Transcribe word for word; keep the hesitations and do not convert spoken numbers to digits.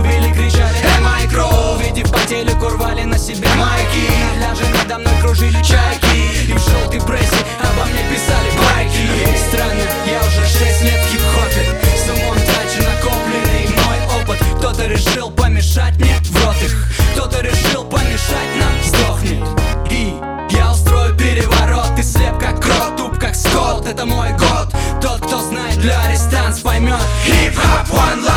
любили, кричали «Эй, мои кроу!» Увидев по телеку, рвали на себе майки. На пляже надо мной кружили чайки, и в желтой прессе обо мне писали байки. Странно, я уже шесть лет в хип-хопе, с умом трачу накопленный мой опыт. Кто-то решил помешать мне, в рот их. Кто-то решил помешать нам, сдохнет. И я устрою переворот, ты слеп как крот, туп как скот. Это мой год, тот, кто знает для арестанс, поймет. Hip-hop one love.